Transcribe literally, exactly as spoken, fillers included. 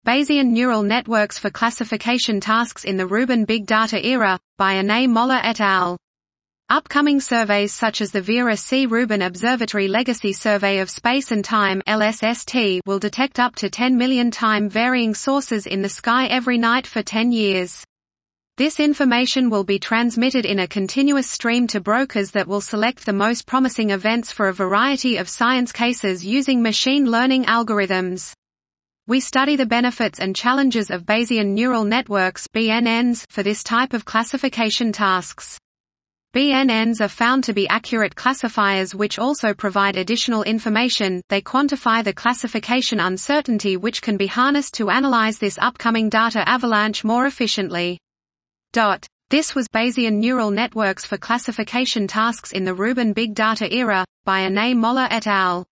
Bayesian Neural Networks for Classification Tasks in the Rubin Big Data Era, by Anay Moller et al. Upcoming surveys such as the Vera C. Rubin Observatory Legacy Survey of Space and Time (L S S T) will detect up to ten million time-varying sources in the sky every night for ten years. This information will be transmitted in a continuous stream to brokers that will select the most promising events for a variety of science cases using machine learning algorithms. We study the benefits and challenges of Bayesian neural networks (B N Ns) for this type of classification tasks. B N Ns are found to be accurate classifiers which also provide additional information. They quantify the classification uncertainty which can be harnessed to analyze this upcoming data avalanche more efficiently. This was Bayesian Neural Networks for Classification Tasks in the Rubin Big Data Era, by Anay Moller et al.